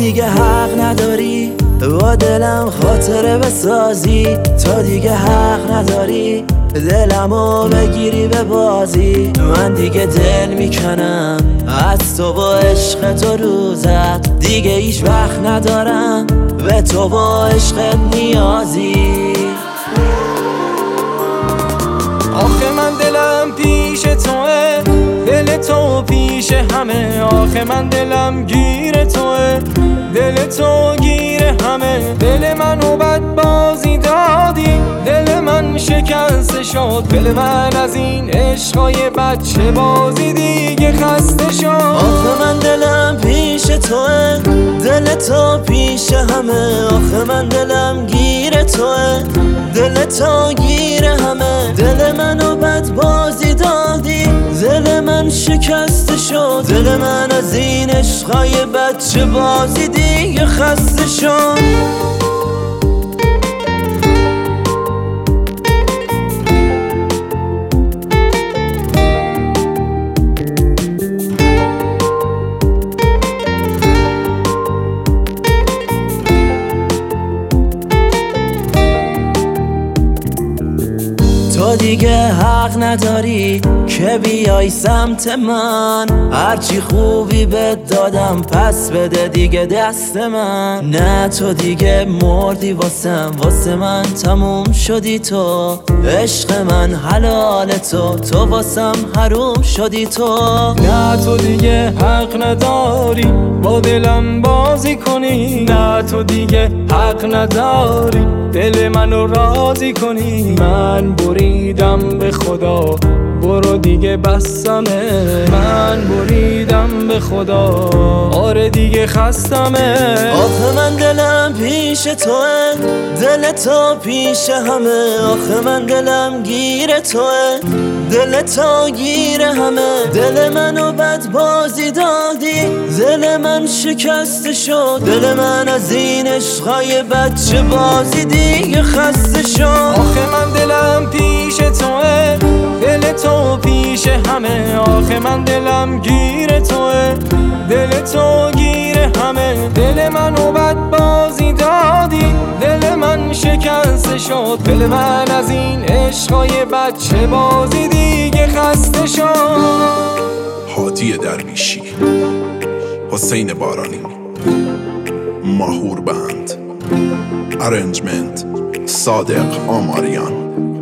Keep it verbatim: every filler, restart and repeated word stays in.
دیگه حق نداری با دلم خاطره بسازی، تو دیگه حق نداری دلمو بگیری به بازی. من دیگه دل میکنم از تو و عشق تو روزت، دیگه هیچ وقت ندارم به تو و عشقت نیازی. آخه من دلم پیش توه، دل تو پیش همه. آخه من دلم گیر توه، دل تو گیر همه. دل منو بد بازی دادی، دل من شکسته شد. دل من از این عشقای بچه بازی دیگه خسته شد. آخه من دلم پیش توه، دل تو پیش همه. آخه من دلم گیر توه، دل تو گیر همه. دل منو بد بازی دادی، دل من شکسته شد. دل من از این عشقای بچه بازی دیگه خسته شد. تو دیگه حق نداری که بیای سمت من، هرچی خوبی بهت دادم پس بده دیگه دست من. نه تو دیگه مردی واسم، واسه من تموم شدی تو. عشق من حلال تو، تو واسم حروم شدی تو. نه تو دیگه حق نداری با دلم بازی کنی، نه تو دیگه حق نداری دل منو راضی کنی. من بریدم به خدا، برو دیگه بسمه. من بریدم به خدا، آره دیگه خستمه. آخه من دلم پیش توه، دل تو پیش همه. آخه من دلم گیر توه، دل تو گیر همه. دل منو بد بازی دادی، دل من شکسته شد. دل من از این عشقای بچه بازی دیگه خسته شد. آخه من دلم پیش توه، دل تو پیش همه. آخه من دلم گیر توه، دل تو گیر همه. دل منو بد بازی دادی، دل من شکسته شد. دل من از این عشقای بچه بازی دیگه خسته شد. هادی درویشی، حسین بارانی، ماهور بند، ارنجمنت صادق آماریان.